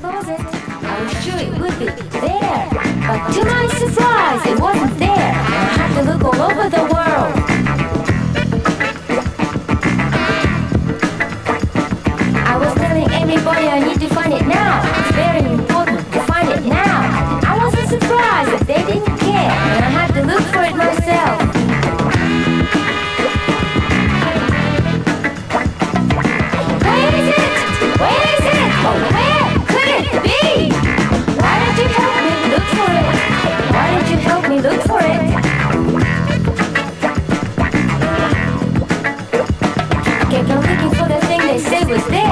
closet. I was sure it would be there, but to my surprise, it wasn't there. I had to look all over the world. I was telling everybody I need to find it now. It's very important to find it now. I wasn't surprised that they didn't care, and I had to look for it myself. Where is it? Where is it? Oh, where could it be? Why don't you help me look for it? Why don't you help me look for it? I kept on looking for the thing they said was there.